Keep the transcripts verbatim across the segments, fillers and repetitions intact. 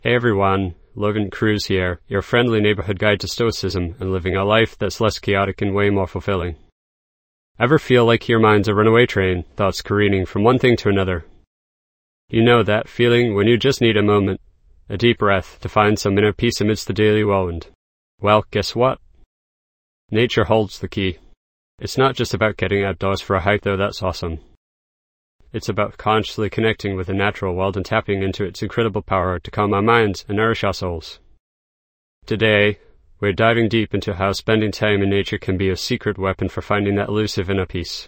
Hey everyone, Logan Cruz here, your friendly neighborhood guide to stoicism and living a life that's less chaotic and way more fulfilling. Ever feel like your mind's a runaway train, thoughts careening from one thing to another? You know that feeling when you just need a moment, a deep breath, to find some inner peace amidst the daily whirlwind? Well, guess what? Nature holds the key. It's not just about getting outdoors for a hike, though that's awesome. It's about consciously connecting with the natural world and tapping into its incredible power to calm our minds and nourish our souls. Today, we're diving deep into how spending time in nature can be a secret weapon for finding that elusive inner peace.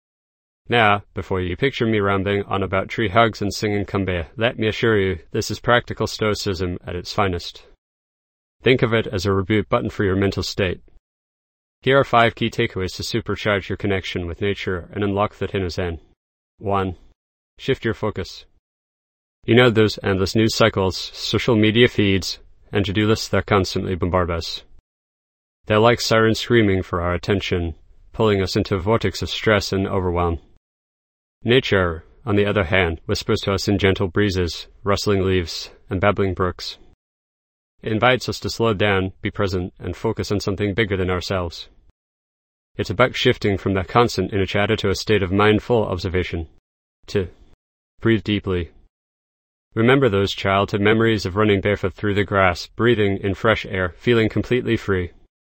Now, before you picture me rambling on about tree hugs and singing Kumbaya, let me assure you, this is practical stoicism at its finest. Think of it as a reboot button for your mental state. Here are five key takeaways to supercharge your connection with nature and unlock that inner zen. one. Shift your focus. You know those endless news cycles, social media feeds, and to-do lists that constantly bombard us. They're like sirens screaming for our attention, pulling us into a vortex of stress and overwhelm. Nature, on the other hand, whispers to us in gentle breezes, rustling leaves, and babbling brooks. It invites us to slow down, be present, and focus on something bigger than ourselves. It's about shifting from that constant inner chatter to a state of mindful observation. two. Breathe deeply. Remember those childhood memories of running barefoot through the grass, breathing in fresh air, feeling completely free.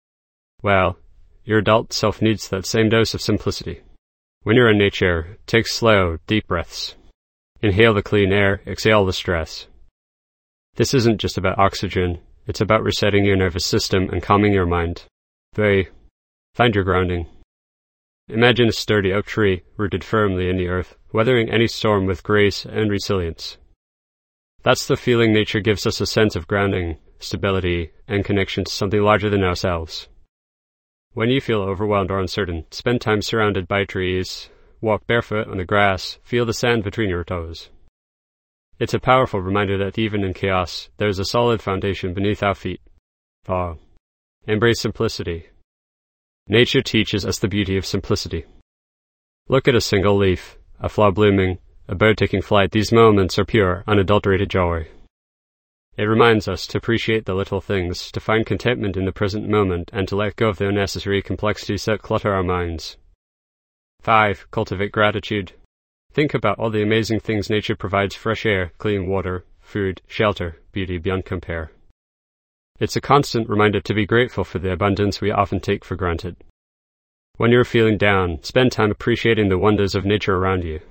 Well, your adult self needs that same dose of simplicity. When you're in nature, take slow, deep breaths. Inhale the clean air, exhale the stress. This isn't just about oxygen, it's about resetting your nervous system and calming your mind. three. Find your grounding. Imagine a sturdy oak tree rooted firmly in the earth, weathering any storm with grace and resilience. That's the feeling nature gives us, a sense of grounding, stability, and connection to something larger than ourselves. When you feel overwhelmed or uncertain, spend time surrounded by trees, walk barefoot on the grass, feel the sand between your toes. It's a powerful reminder that even in chaos, there's a solid foundation beneath our feet. four. Embrace simplicity. Nature teaches us the beauty of simplicity. Look at a single leaf, a flower blooming, a bird taking flight. These moments are pure, unadulterated joy. It reminds us to appreciate the little things, to find contentment in the present moment, and to let go of the unnecessary complexities that clutter our minds. five. Cultivate gratitude. Think about all the amazing things nature provides: fresh air, clean water, food, shelter, beauty beyond compare. It's a constant reminder to be grateful for the abundance we often take for granted. When you're feeling down, spend time appreciating the wonders of nature around you.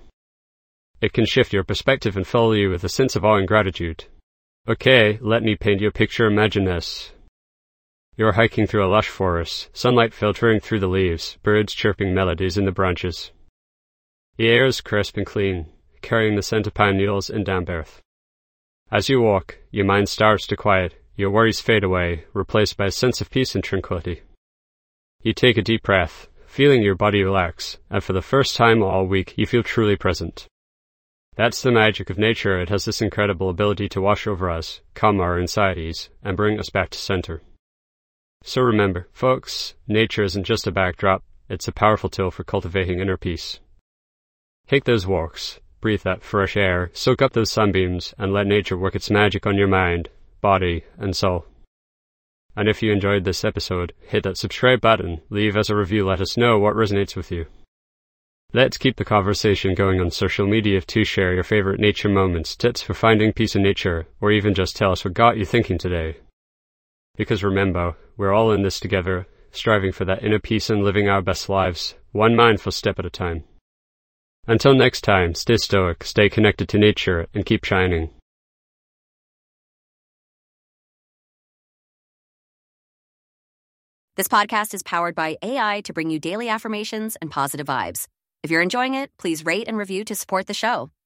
It can shift your perspective and fill you with a sense of awe and gratitude. Okay, let me paint you a picture. Imagine this. You're hiking through a lush forest, sunlight filtering through the leaves, birds chirping melodies in the branches. The air is crisp and clean, carrying the scent of pine needles and damp earth. As you walk, your mind starts to quiet. Your worries fade away, replaced by a sense of peace and tranquility. You take a deep breath, feeling your body relax, and for the first time all week, you feel truly present. That's the magic of nature. It has this incredible ability to wash over us, calm our anxieties, and bring us back to center. So remember, folks, nature isn't just a backdrop, it's a powerful tool for cultivating inner peace. Take those walks, breathe that fresh air, soak up those sunbeams, and let nature work its magic on your mind, body, and soul. And if you enjoyed this episode, hit that subscribe button, leave us a review, let us know what resonates with you. Let's keep the conversation going on social media to share your favorite nature moments, tips for finding peace in nature, or even just tell us what got you thinking today. Because remember, we're all in this together, striving for that inner peace and living our best lives, one mindful step at a time. Until next time, stay stoic, stay connected to nature, and keep shining. This podcast is powered by A I to bring you daily affirmations and positive vibes. If you're enjoying it, please rate and review to support the show.